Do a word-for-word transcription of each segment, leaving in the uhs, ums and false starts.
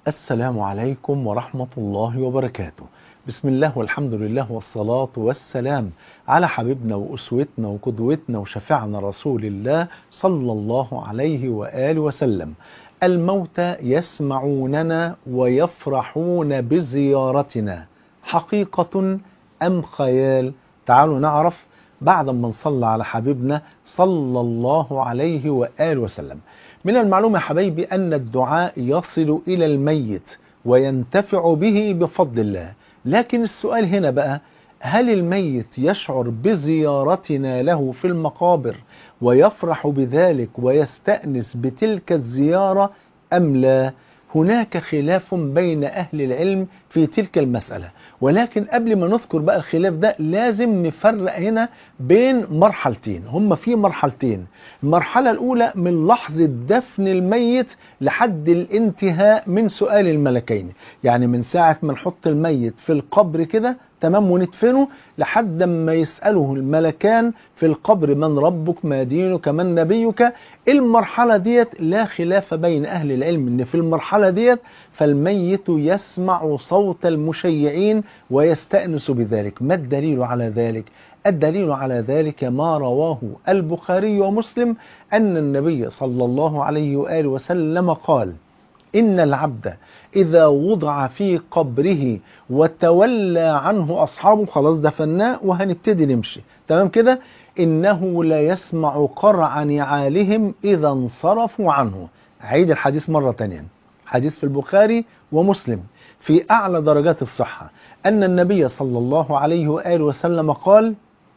السلام عليكم ورحمة الله وبركاته. بسم الله والحمد لله والصلاة والسلام على حبيبنا وأسوتنا وقدوتنا وشفيعنا رسول الله صلى الله عليه وآله وسلم. الموتى يسمعوننا ويفرحون بزيارتنا، حقيقة أم خيال؟ تعالوا نعرف بعد ما نصلى على حبيبنا صلى الله عليه وآله وسلم. من المعلوم يا حبايبي أن الدعاء يصل إلى الميت وينتفع به بفضل الله، لكن السؤال هنا بقى، هل الميت يشعر بزيارتنا له في المقابر ويفرح بذلك ويستأنس بتلك الزيارة أم لا؟ هناك خلاف بين أهل العلم في تلك المسألة، ولكن قبل ما نذكر بقى الخلاف ده لازم نفرق هنا بين مرحلتين. هم في مرحلتين، المرحلة الأولى من لحظة دفن الميت لحد الانتهاء من سؤال الملكين، يعني من ساعة ما نحط الميت في القبر كده تمام وندفنه لحد ما يسأله الملكان في القبر من ربك ما دينك من نبيك. المرحلة ديت لا خلاف بين أهل العلم ان في المرحلة ديت فالميت يسمع صوت المشيعين ويستأنس بذلك. ما الدليل على ذلك؟ الدليل على ذلك ما رواه البخاري ومسلم أن النبي صلى الله عليه وآله وسلم قال: إن العبد إذا وضع في قبره وتولى عنه أصحابه، خلاص دفناه وهنبتدي نمشي تمام كده، إنه لا يسمع قرع نعالهم إذا انصرفوا عنه. عيد الحديث مرة تانية، حديث في البخاري ومسلم في أعلى درجات الصحة، أن النبي صلى الله عليه وآله وسلم قال: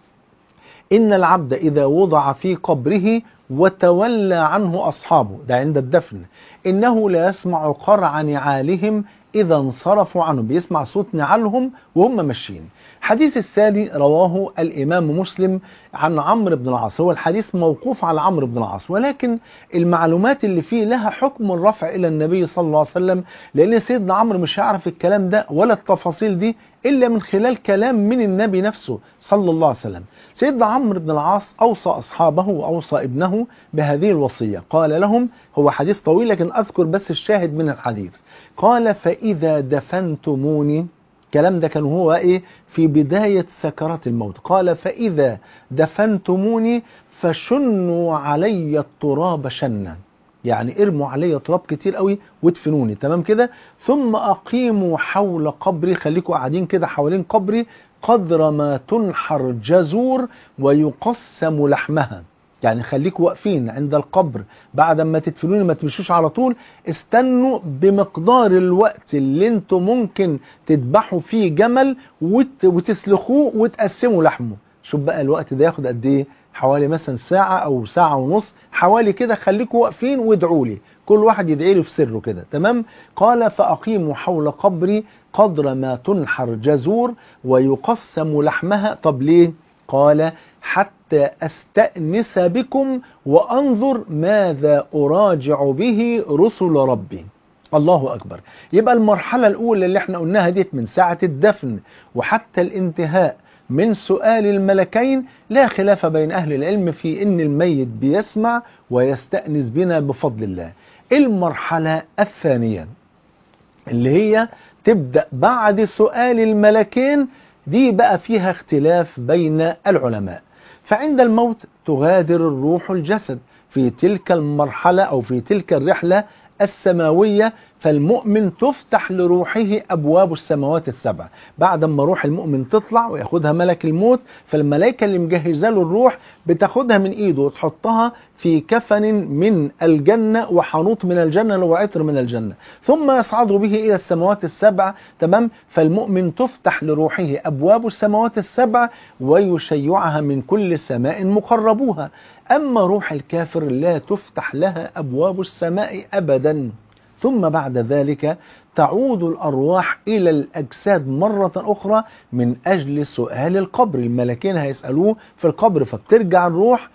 إن العبد إذا وضع في قبره وتولى عنه أصحابه، ده عند الدفن، إنه لا يسمع قرع نعالهم إذا انصرفوا عنه، بيسمع صوت نعالهم وهم ماشيين. حديث الثاني رواه الإمام مسلم عن عمرو بن العاص، هو الحديث موقوف على عمرو بن العاص، ولكن المعلومات اللي فيه لها حكم الرفع إلى النبي صلى الله عليه وسلم، لأن سيدنا عمرو مش هيعرف الكلام ده ولا التفاصيل دي إلا من خلال كلام من النبي نفسه صلى الله عليه وسلم. سيدنا عمرو بن العاص أوصى أصحابه وأوصى ابنه بهذه الوصية، قال لهم، هو حديث طويل لكن أذكر بس الشاهد من الحديث، قال: فإذا دفنتموني، الكلام ده كان هو إيه في بداية سكرات الموت، قال: فإذا دفنتموني فشنوا علي التراب شنا، يعني ارموا علي تراب كتير قوي وادفنوني تمام كده، ثم أقيموا حول قبري، خليكوا قاعدين كده حوالين قبري قدر ما تنحر جزور ويقسم لحمها، يعني خليكوا واقفين عند القبر بعد ما تدفنوني، ما تمشوش على طول، استنوا بمقدار الوقت اللي انتوا ممكن تذبحوا فيه جمل وت... وتسلخوه وتقسموا لحمه. شوف بقى الوقت ده ياخد قد ايه، حوالي مثلا ساعة او ساعة ونص حوالي كده، خليكوا واقفين وادعوا لي، كل واحد يدعي له في سره كده تمام. قال: فأقيموا حول قبري قدر ما تنحر جزور ويقسم لحمها. طب ليه؟ قال: حتى أستأنس بكم وأنظر ماذا أراجع به رسل ربي. الله أكبر. يبقى المرحلة الأولى اللي احنا قلناها ديت من ساعة الدفن وحتى الانتهاء من سؤال الملكين لا خلاف بين أهل العلم في أن الميت بيسمع ويستأنس بنا بفضل الله. المرحلة الثانية اللي هي تبدأ بعد سؤال الملكين، دي بقى فيها اختلاف بين العلماء. فعند الموت تغادر الروح الجسد في تلك المرحلة أو في تلك الرحلة السماوية، فالمؤمن تفتح لروحه أبواب السماوات السبع. بعد ما روح المؤمن تطلع وياخدها ملك الموت، فالملائكة اللي مجهزة له الروح بتاخدها من إيده وتحطها في كفن من الجنة وحنوط من الجنة وعطر من الجنة، ثم يصعد به إلى السماوات السبع تمام. فالمؤمن تفتح لروحه أبواب السماوات السبع ويشيعها من كل سماء مقربوها. أما روح الكافر لا تفتح لها أبواب السماء أبدا. ثم بعد ذلك تعود الأرواح إلى الأجساد مرة أخرى من أجل سؤال القبر، الملكين هيسألوه في القبر، فبترجع الروح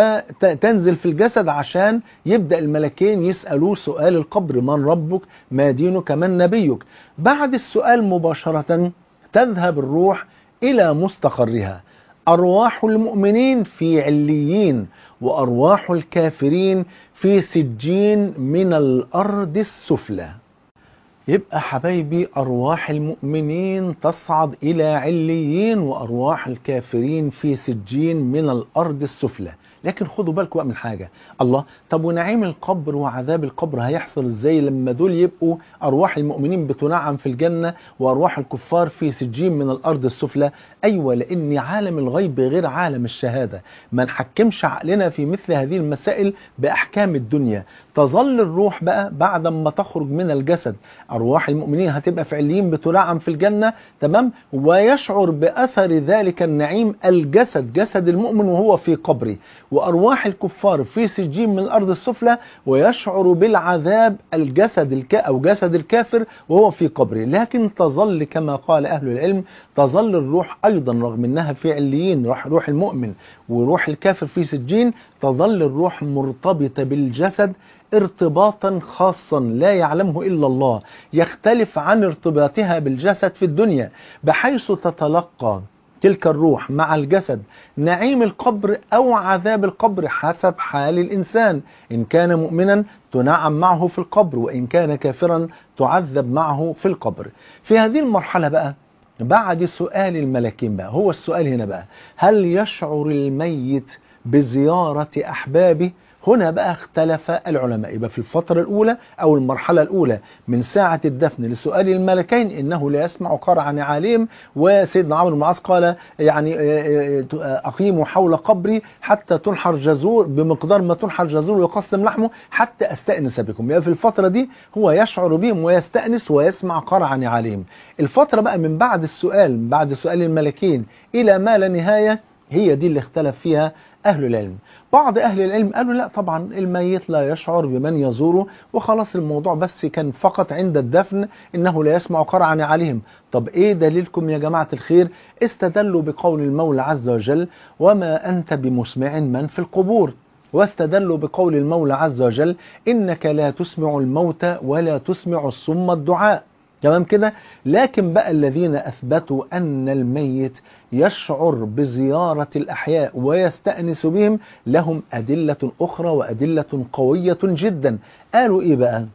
وتنزل في الجسد عشان يبدأ الملكين يسألوه سؤال القبر: من ربك ما دينك من نبيك. بعد السؤال مباشرة تذهب الروح إلى مستقرها، أرواح المؤمنين في عليين وأرواح الكافرين في سجين من الأرض السفلى. يبقى حبايبي أرواح المؤمنين تصعد إلى عليين، وأرواح الكافرين في سجين من الأرض السفلى. لكن خدوا بالكم بقى من حاجة، الله، طب ونعيم القبر وعذاب القبر هيحصل ازاي لما دول يبقوا أرواح المؤمنين بتنعم في الجنة وأرواح الكفار في سجين من الأرض السفلى؟ أيوة، لأن عالم الغيب غير عالم الشهادة، ما نحكمش عقلنا في مثل هذه المسائل بأحكام الدنيا. تظل الروح بقى بعد ما تخرج من الجسد، أرواح المؤمنين هتبقى في عليين بتنعم في الجنة، تمام، ويشعر بأثر ذلك النعيم الجسد، جسد المؤمن وهو في قبره، وأرواح الكفار في سجين من الأرض السفلى ويشعر بالعذاب الجسد الك أو جسد الكافر وهو في قبره. لكن تظل كما قال أهل العلم، تظل الروح أيضا رغم أنها في عليين، روح, روح المؤمن وروح الكافر في سجين، تظل الروح مرتبطة بالجسد ارتباطا خاصا لا يعلمه إلا الله، يختلف عن ارتباطها بالجسد في الدنيا، بحيث تتلقى تلك الروح مع الجسد نعيم القبر أو عذاب القبر حسب حال الإنسان. إن كان مؤمنا تنعم معه في القبر، وإن كان كافرا تعذب معه في القبر. في هذه المرحلة بقى بعد سؤال الملكين بقى، هو السؤال هنا بقى، هل يشعر الميت بزيارة أحبابه؟ هنا بقى اختلف العلماء. يبقى في الفترة الأولى أو المرحلة الأولى من ساعة الدفن لسؤال الملكين إنه لا يسمع قرع نعالهم، وسيدنا عمرو بن العاص قال يعني أقيموا حول قبري حتى تنحر جزور بمقدار ما تنحر جزور ويقسم لحمه حتى أستأنس بكم. يبقى في الفترة دي هو يشعر بهم ويستأنس ويسمع قرع نعالهم. الفترة بقى من بعد السؤال، بعد سؤال الملكين إلى ما لا نهاية، هي دي اللي اختلف فيها أهل العلم. بعض أهل العلم قالوا لا طبعا الميت لا يشعر بمن يزوره، وخلاص الموضوع بس كان فقط عند الدفن إنه لا يسمع قرعا عليهم. طب إيه دليلكم يا جماعة الخير؟ استدلوا بقول المولى عز وجل وما أنت بمسمع من في القبور، واستدلوا بقول المولى عز وجل إنك لا تسمع الموتى ولا تسمع الصم الدعاء. تمام كده؟ لكن بقى الذين أثبتوا أن الميت يشعر بزيارة الأحياء ويستأنس بهم لهم أدلة أخرى وأدلة قوية جدا. قالوا إيه بقى؟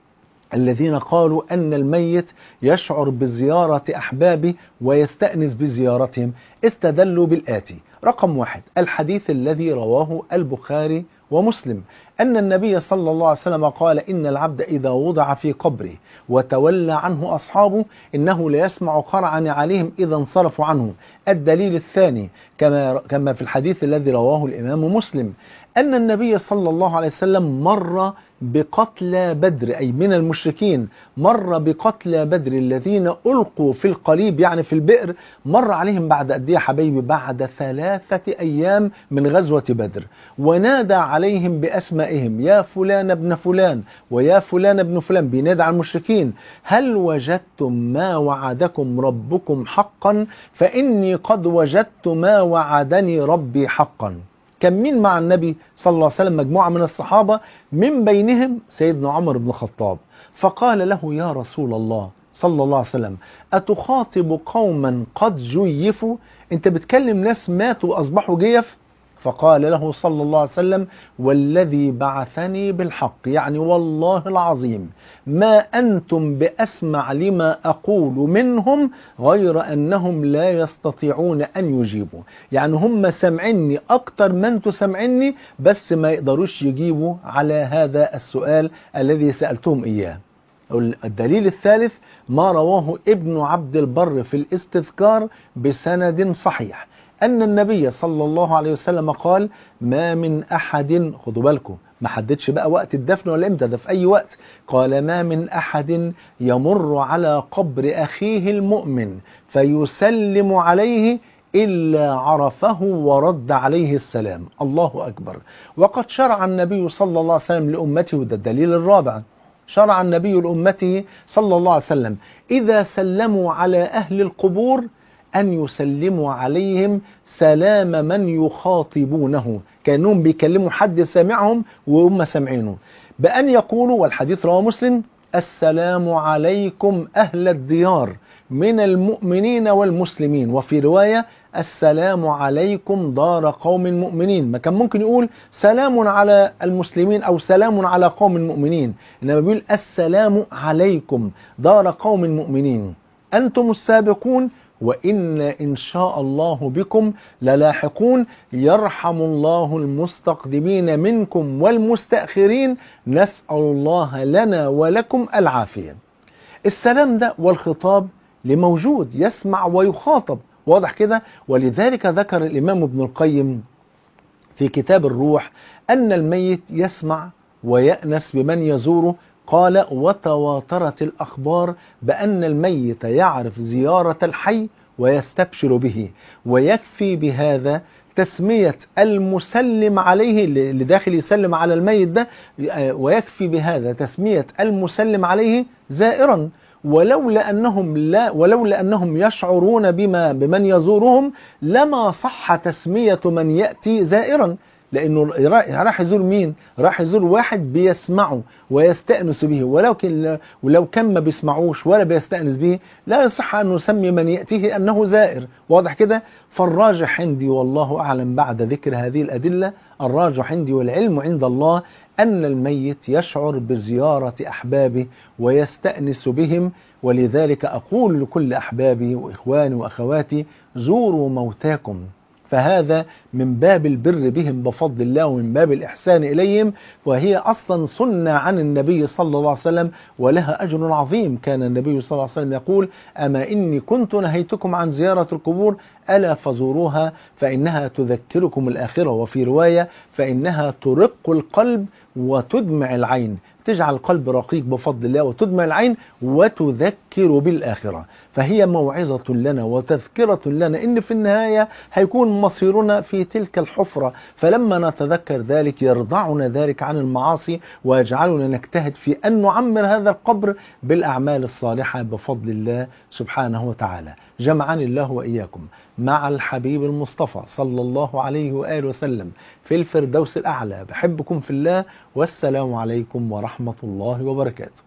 الذين قالوا أن الميت يشعر بزيارة أحبابه ويستأنس بزيارتهم استدلوا بالآتي: رقم واحد، الحديث الذي رواه البخاري ومسلم أن النبي صلى الله عليه وسلم قال إن العبد إذا وضع في قبره وتولى عنه أصحابه إنه ليسمع قرعا عليهم إذا انصرفوا عنه. الدليل الثاني كما, كما في الحديث الذي رواه الإمام مسلم أن النبي صلى الله عليه وسلم مر بقتلى بدر، أي من المشركين، مر بقتلى بدر الذين ألقوا في القليب يعني في البئر، مر عليهم بعد قد ايه يا حبايبي؟ بعد ثلاثة أيام من غزوة بدر، ونادى عليهم بأسمائهم: يا فلان ابن فلان ويا فلان ابن فلان، بينادى على المشركين: هل وجدتم ما وعدكم ربكم حقا؟ فإني قد وجدت ما وعدني ربي حقا. كان مين مع النبي صلى الله عليه وسلم؟ مجموعة من الصحابة، من بينهم سيدنا عمر بن الخطاب، فقال له: يا رسول الله صلى الله عليه وسلم أتخاطب قوما قد جيفوا؟ انت بتكلم ناس ماتوا وأصبحوا جيف؟ فقال له صلى الله عليه وسلم: والذي بعثني بالحق، يعني والله العظيم ما أنتم بأسمع لما أقول منهم غير أنهم لا يستطيعون أن يجيبوا، يعني هم سمعني أكتر ما أنتم سمعني، بس ما يقدروش يجيبوا على هذا السؤال الذي سألتهم إياه. الدليل الثالث ما رواه ابن عبد البر في الاستذكار بسند صحيح أن النبي صلى الله عليه وسلم قال: ما من أحد، خدوا بالكم ما حددش بقى وقت الدفن ولا امتى، ده في أي وقت، قال: ما من أحد يمر على قبر أخيه المؤمن فيسلم عليه إلا عرفه ورد عليه السلام. الله أكبر. وقد شرع النبي صلى الله عليه وسلم لأمته، وده الدليل الرابع، شرع النبي لأمته صلى الله عليه وسلم إذا سلموا على أهل القبور أن يسلموا عليهم سلام من يخاطبونه، كأنهم بيكلموا حد سامعهم وهم سامعينه، بأن يقولوا، والحديث رواه مسلم: السلام عليكم أهل الديار من المؤمنين والمسلمين. وفي رواية السلام عليكم دار قوم مؤمنين. ما كان ممكن يقول سلام على المسلمين أو سلام على قوم مؤمنين، إنما بيقول السلام عليكم دار قوم مؤمنين، أنتم السابقون وإن إن شاء الله بكم للاحقون، يرحم الله المستقدمين منكم والمستأخرين، نسأل الله لنا ولكم العافية. السلام ده والخطاب لموجود يسمع ويخاطب، واضح كده. ولذلك ذكر الإمام ابن القيم في كتاب الروح أن الميت يسمع ويأنس بمن يزوره. قال وتواترت الأخبار بأن الميت يعرف زيارة الحي ويستبشر به، ويكفي بهذا تسمية المسلم عليه اللي داخل يسلم على الميت ده، ويكفي بهذا تسمية المسلم عليه زائرا، ولولا أنهم لا ولولا أنهم يشعرون بما بمن يزورهم لما صح تسمية من يأتي زائرا، لأنه راح يزور مين؟ راح يزور واحد بيسمعه ويستأنس به، ولو كان ولو كان ما بيسمعوش ولا بيستأنس به لا يصح أن نسمي من يأتيه أنه زائر، واضح كده. فالراجح عندي والله أعلم بعد ذكر هذه الأدلة، الراجح عندي والعلم عند الله أن الميت يشعر بزيارة أحبابه ويستأنس بهم. ولذلك أقول لكل أحبابي وإخواني وأخواتي زوروا موتاكم، فهذا من باب البر بهم بفضل الله ومن باب الإحسان إليهم، وهي أصلا سنة عن النبي صلى الله عليه وسلم ولها أجر عظيم. كان النبي صلى الله عليه وسلم يقول أما إني كنت نهيتكم عن زيارة القبور ألا فزوروها فإنها تذكركم الآخرة. وفي رواية فإنها ترق القلب وتدمع العين، تجعل القلب رقيق بفضل الله وتدمع العين وتذكر بالآخرة. فهي موعظة لنا وتذكرة لنا إن في النهاية هيكون مصيرنا في تلك الحفرة، فلما نتذكر ذلك يرضعنا ذلك عن المعاصي ويجعلنا نجتهد في أن نعمر هذا القبر بالأعمال الصالحة بفضل الله سبحانه وتعالى. جمعني الله وإياكم مع الحبيب المصطفى صلى الله عليه وآله وسلم في الفردوس الأعلى. بحبكم في الله، والسلام عليكم ورحمة الله وبركاته.